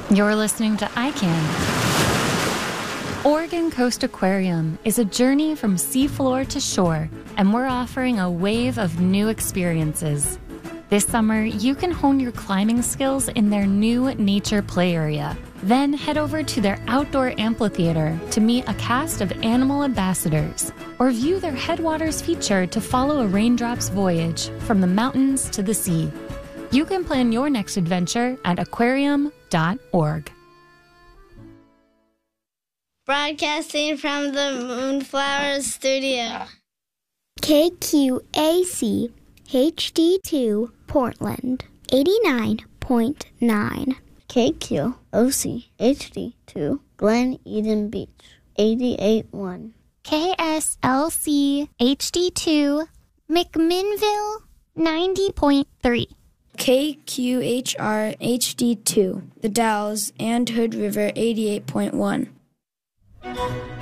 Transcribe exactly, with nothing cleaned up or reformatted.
You're listening to I Can. Oregon Coast Aquarium is a journey from seafloor to shore, and we're offering a wave of new experiences. This summer, you can hone your climbing skills in their new nature play area. Then head over to their outdoor amphitheater to meet a cast of animal ambassadors, or view their Headwaters feature to follow a raindrop's voyage from the mountains to the sea. You can plan your next adventure at aquarium dot org. Broadcasting from the Moonflower Studio. K Q A C H D two Portland, eighty-nine point nine. K Q O C H D two Glen Eden Beach, eighty-eight point one. K S L C H D two McMinnville, ninety point three. K Q H R H D two, The Dalles and Hood River, eighty-eight point one.